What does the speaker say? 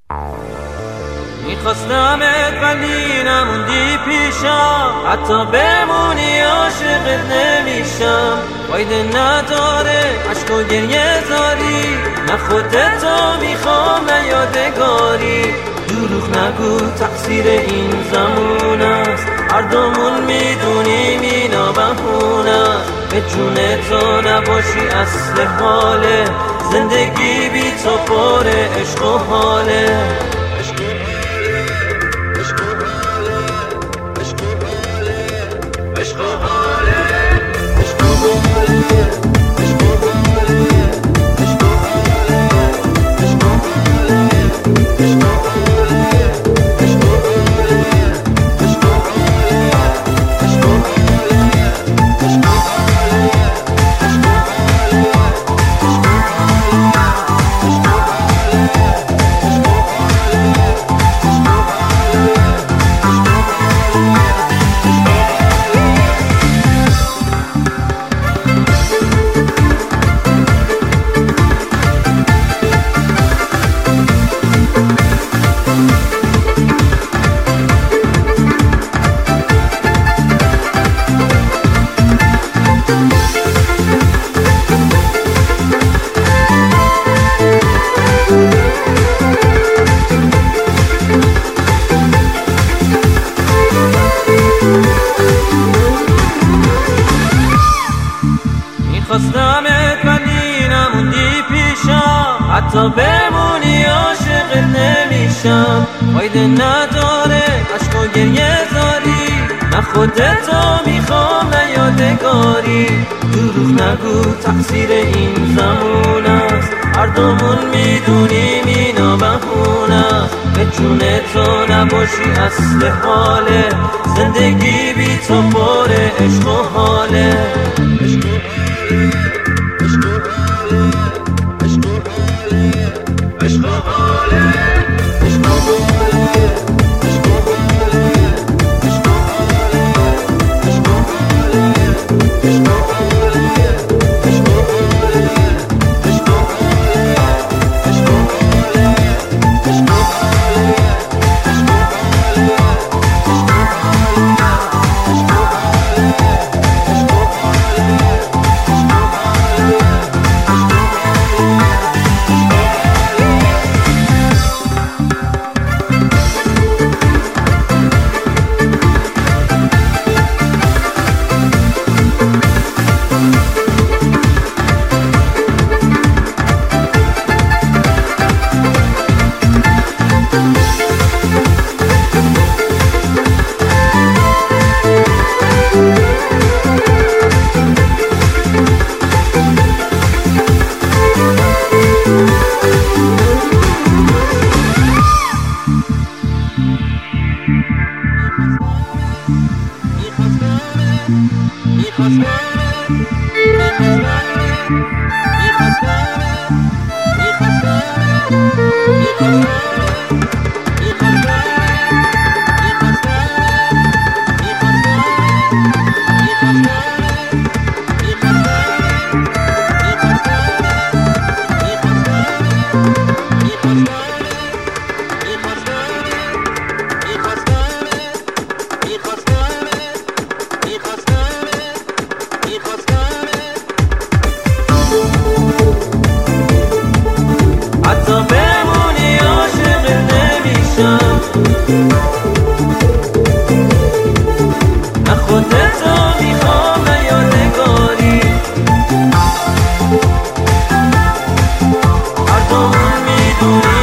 میخواستمت ولی نموندی پیشم، حتی بمونی عاشقت نمیشم. فایده نداره عشق و گریه زاری، نه خودتو میخوام نه یادگاری. دروغ نگو تقصیر این زمان است، هر دومون میدونیم اینا بهونه است. به جون تو نباشی اصل حاله، زندگی بی تو پر عشق و حاله. میخواستمت ولی نموندی پیشم، حتی بمونی عاشقت نمیشم. فایده نداره عشق و گریه زاری، نه خودتو میخوام نه یادگاری. دروغ نگو تقصیر این زمان است، هر دومون میدونیم اینا بهونه است. به جون تو نباشی اصل حاله، زندگی بی تو پر عشق و حاله. حتی بمونی عاشقت نمیشم، نه خودتو میخوام نه یادگاری. هر دومون میدونی